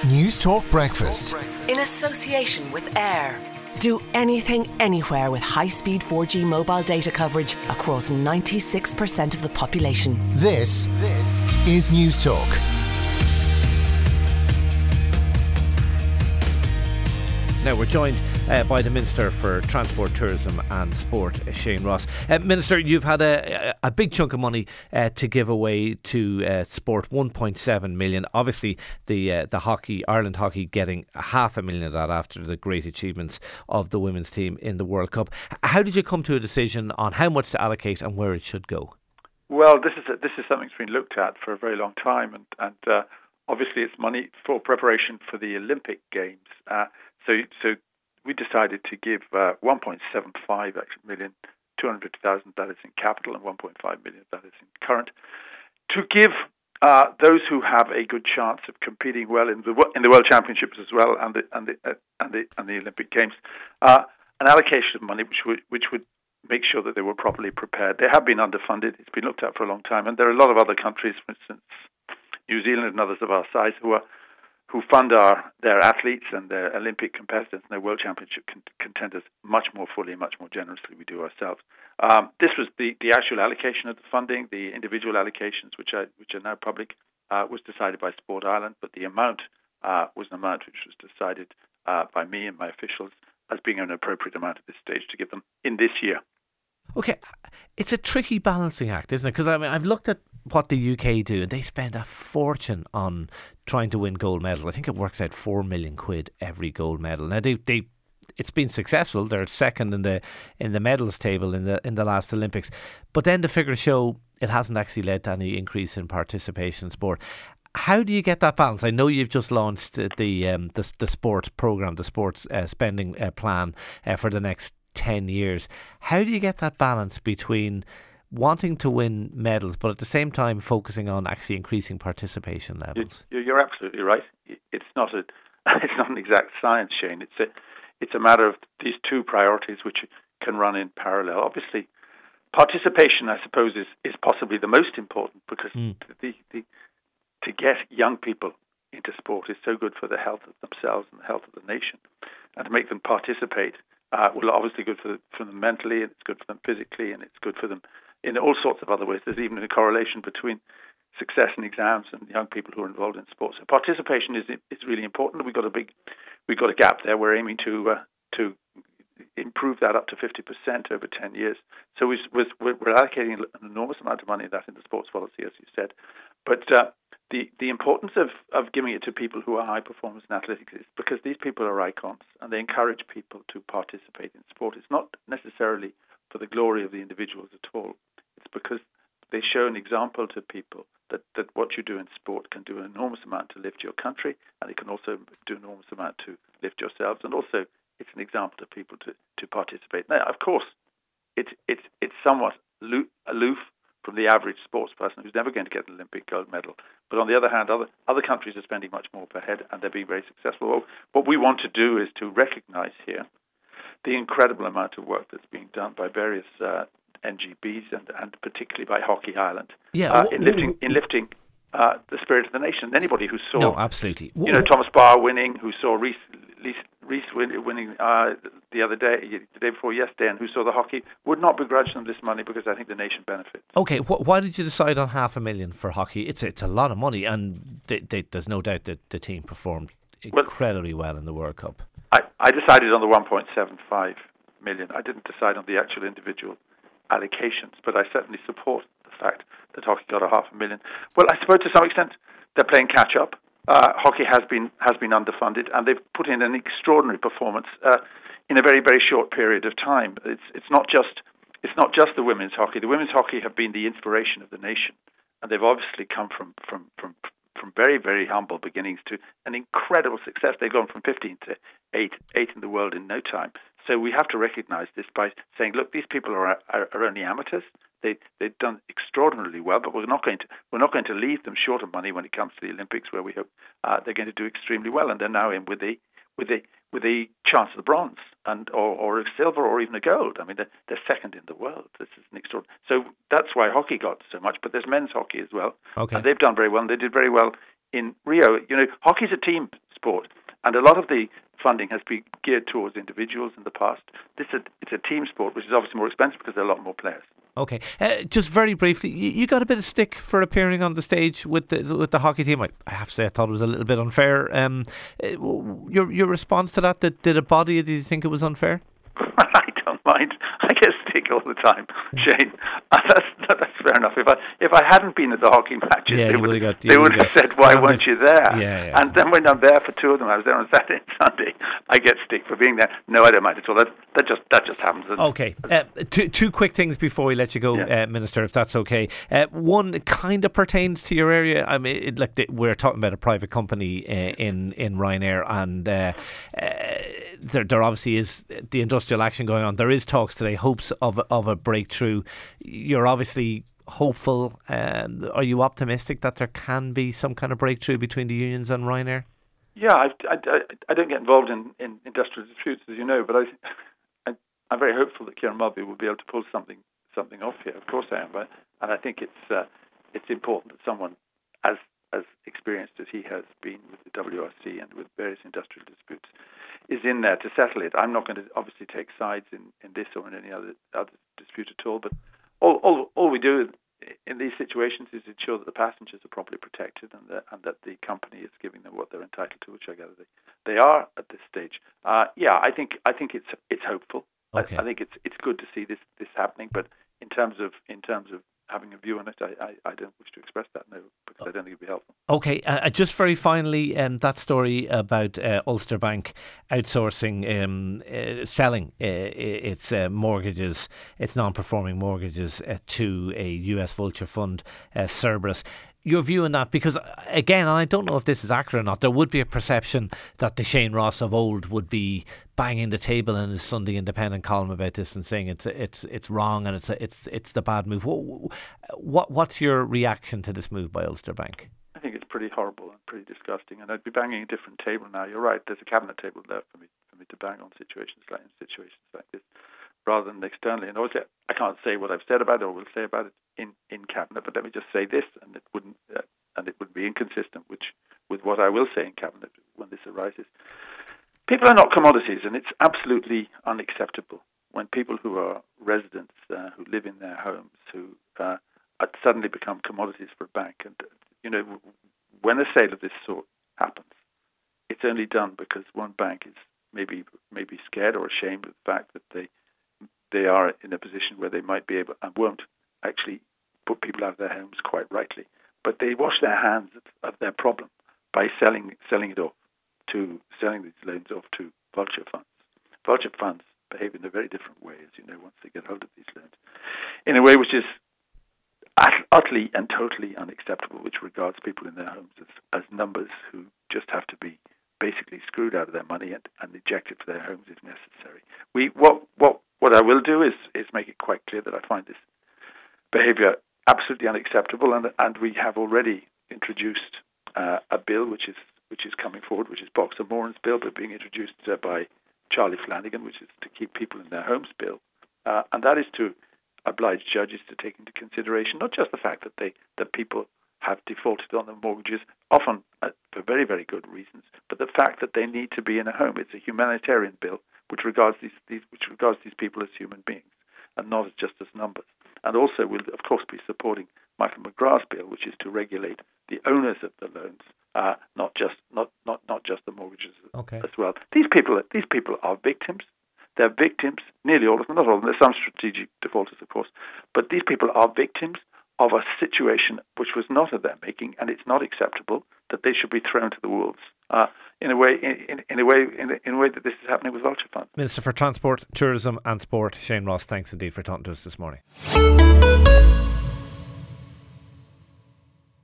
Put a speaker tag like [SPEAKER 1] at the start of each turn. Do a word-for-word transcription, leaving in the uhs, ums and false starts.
[SPEAKER 1] News Talk Breakfast.
[SPEAKER 2] In association with Air. Do anything, anywhere with high-speed four G mobile data coverage across ninety-six percent of the population.
[SPEAKER 1] This, this is News Talk.
[SPEAKER 3] Now we're joined uh, by the Minister for Transport, Tourism and Sport, uh, Shane Ross. Uh, Minister, you've had a, a big chunk of money uh, to give away to uh, sport, one point seven million. Obviously, the uh, the hockey, Ireland hockey, getting half a million of that after the great achievements of the women's team in the World Cup. How did you come to a decision on how much to allocate and where it should go?
[SPEAKER 4] Well, this is a, this is something that's been looked at for a very long time, and and uh, obviously it's money for preparation for the Olympic Games. Uh, So, so we decided to give uh, one point seven five million, two hundred fifty thousand, that is in capital, and one point five million, that is in current, to give uh, those who have a good chance of competing well in the in the World Championships as well, and the and the uh, and the and the Olympic Games, uh, an allocation of money which would which would make sure that they were properly prepared. They have been underfunded. It's been looked at for a long time, and there are a lot of other countries, for instance, New Zealand and others of our size, who are. who fund our, their athletes and their Olympic competitors and their World Championship con- contenders much more fully, much more generously we do ourselves. Um, this was the, the actual allocation of the funding. The individual allocations, which are which are now public, uh, was decided by Sport Ireland, but the amount uh, was an amount which was decided uh, by me and my officials as being an appropriate amount at this stage to give them in this year.
[SPEAKER 3] Okay, it's a tricky balancing act, isn't it? Because I mean, I've looked at what the U K do, and they spend a fortune on trying to win gold medal. I think it works out four million quid every gold medal. Now they, they, it's been successful. They're second in the in the medals table in the in the last Olympics, but then the figures show it hasn't actually led to any increase in participation in sport. How do you get that balance? I know you've just launched the um, the, the sports program, the sports uh, spending uh, plan uh, for the next ten years. How do you get that balance between wanting to win medals but at the same time focusing on actually increasing participation levels?
[SPEAKER 4] You're absolutely right. It's not a it's not an exact science, Shane. It's a it's a matter of these two priorities which can run in parallel. Obviously, participation, I suppose, is, is possibly the most important because mm. the, the to get young people into sport is so good for the health of themselves and the health of the nation, and to make them participate Uh, well, obviously good for, for them mentally, and it's good for them physically, and it's good for them in all sorts of other ways. There's even a correlation between success in exams and young people who are involved in sports. So participation is is really important. We've got a big, we've got a gap there. We're aiming to uh, to improve that up to fifty percent over ten years. So we're, we're allocating an enormous amount of money of that in the sports policy, as you said. But uh, the the importance of, of giving it to people who are high performers in athletics is because these people are icons and they encourage people to participate in sport. It's not necessarily for the glory of the individuals at all. It's because they show an example to people that, that what you do in sport can do an enormous amount to lift your country, and it can also do an enormous amount to lift yourselves. And also, it's an example to people to, to participate. Now, of course, it's it's it's somewhat aloof from the average sports person who's never going to get an Olympic gold medal. But on the other hand, other other countries are spending much more per head, and they're being very successful. Well, what we want to do is to recognise here the incredible amount of work that's being done by various uh, N G Bs and, and particularly by Hockey Ireland
[SPEAKER 3] yeah,
[SPEAKER 4] uh, in lifting in lifting uh, the spirit of the nation. And anybody who saw,
[SPEAKER 3] no, absolutely,
[SPEAKER 4] you know, Thomas Barr winning, who saw Reese Reese, Reese winning uh, the other day, the day before yesterday, and who saw the hockey, would not begrudge them this money because I think the nation benefits.
[SPEAKER 3] Okay, wh- why did you decide on half a million for hockey? It's it's a lot of money, and they, they, there's no doubt that the team performed incredibly well, well in the World Cup.
[SPEAKER 4] I, I decided on the one point seven five million. I didn't decide on the actual individual allocations, but I certainly support the fact that hockey got a half a million. Well, I suppose to some extent they're playing catch up. Uh, hockey has been has been underfunded, and they've put in an extraordinary performance uh, in a very very short period of time. It's it's not just it's not just the women's hockey. The women's hockey have been the inspiration of the nation, and they've obviously come from from from from very very humble beginnings to an incredible success. They've gone from fifteen to eight eight in the world in no time. So we have to recognise this by saying, look, these people are are, are only amateurs. They they've done extraordinarily well, but we're not going to we're not going to leave them short of money when it comes to the Olympics, where we hope uh, they're going to do extremely well, and they're now in with the with the with a chance of the bronze and or, or a silver or even a gold. I mean, they're, they're second in the world. This is an extraordinary. So that's why hockey got so much. But there's men's hockey as well,
[SPEAKER 3] okay.
[SPEAKER 4] and they've done very well. And they did very well in Rio. You know, hockey's a team sport. And a lot of the funding has been geared towards individuals in the past. This is a, it's a team sport, which is obviously more expensive because there are a lot more players.
[SPEAKER 3] Okay, uh, just very briefly, you, you got a bit of stick for appearing on the stage with the with the hockey team. I, I have to say, I thought it was a little bit unfair. Um, uh, your your response to that, did, did it bother you? Did you think it was unfair?
[SPEAKER 4] I don't mind. I get stick all the time, Shane. That's that's fair enough. If I if I hadn't been at the hockey matches,
[SPEAKER 3] yeah,
[SPEAKER 4] they would
[SPEAKER 3] got,
[SPEAKER 4] they would have said, "Why
[SPEAKER 3] well,
[SPEAKER 4] weren't you there?"
[SPEAKER 3] Yeah, yeah.
[SPEAKER 4] And then when I'm there for two of them, I was there on Saturday and Sunday. I get stick for being there. No, I don't mind at all. That that just that just happens.
[SPEAKER 3] Okay, uh, two two quick things before we let you go,
[SPEAKER 4] yeah.
[SPEAKER 3] uh, Minister, if that's okay. Uh, one kind of pertains to your area. I mean, it, like the, we're talking about a private company uh, in in Ryanair, and uh, uh, there there obviously is the industrial action going on. There is talks today, hopes of of a breakthrough. You're obviously hopeful. Um, are you optimistic that there can be some kind of breakthrough between the unions and Ryanair?
[SPEAKER 4] Yeah, I, I, I don't get involved in, in industrial disputes, as you know, but I, I, I'm very hopeful that Kieran Mulvey will be able to pull something something off here. Of course I am, but, and I think it's uh, it's important that someone as as experienced as he has been with the W R C and with various industrial disputes is in there to settle it. I'm not going to obviously take sides in, in this or in any other other dispute at all, but all all, all we do in these situations is ensure that the passengers are properly protected and that, and that the company is giving them what they're entitled to, which I gather they, they are at this stage. Uh, yeah, I think I think it's it's hopeful.
[SPEAKER 3] Okay.
[SPEAKER 4] I, I think it's it's good to see this, this happening, but in terms of in terms of having a view on it, I, I, I don't wish to express that now because I don't think it'd be helpful.
[SPEAKER 3] Okay, uh, just very finally, um, that story about uh, Ulster Bank outsourcing, um, uh, selling uh, its uh, mortgages, its non-performing mortgages uh, to a U S vulture fund, uh, Cerberus. Your view on that, because again, and I don't know if this is accurate or not, there would be a perception that the Shane Ross of old would be banging the table in his Sunday Independent column about this and saying it's it's it's wrong and it's a, it's it's the bad move. What, what what's your reaction to this move by Ulster Bank?
[SPEAKER 4] I think it's pretty horrible and pretty disgusting, and I'd be banging a different table now. You're right. There's a cabinet table there for me for me to bang on situations like in situations like this, rather than externally. And obviously, I can't say what I've said about it or will say about it in, in cabinet, but let me just say this, and it wouldn't uh, and it would be inconsistent which with what I will say in cabinet when this arises. People are not commodities, and it's absolutely unacceptable when people who are residents, uh, who live in their homes, who uh, suddenly become commodities for a bank. And you know, when a sale of this sort happens, it's only done because one bank is maybe maybe scared or ashamed of the fact that they they are in a position where they might be able and won't actually put people out of their homes quite rightly, but they wash their hands of, of their problem by selling selling it off to selling these loans off to vulture funds. Vulture funds behave in a very different way, as you know, once they get hold of these loans, in a way which is utterly and totally unacceptable, which regards people in their homes as, as numbers who just have to be basically screwed out of their money and, and ejected for their homes if necessary. We what what what I will do is is make it quite clear that I find this behaviour absolutely unacceptable, and and we have already introduced uh, a bill which is which is coming forward, which is Boxer Moran's bill, but being introduced uh, by Charlie Flanagan, which is to keep people in their homes bill, uh, and that is to oblige judges to take into consideration not just the fact that they that people have defaulted on their mortgages, often uh, for very, very good reasons, but the fact that they need to be in a home. It's a humanitarian bill which regards these, these which regards these people as human beings and not as just as numbers. And also we'll, of course, be supporting Michael McGrath's bill, which is to regulate the owners of the loans, uh, not just not, not, not just the mortgages
[SPEAKER 3] okay.
[SPEAKER 4] as well. These people these people are victims. They're victims, nearly all of them, not all of them. There's some strategic defaulters, of course, but these people are victims of a situation which was not of their making, and it's not acceptable that they should be thrown to the wolves uh, in a way, in, in a way, in a, in a way that this is happening with vulture funds.
[SPEAKER 3] Minister for Transport, Tourism and Sport, Shane Ross, thanks indeed for talking to us this morning.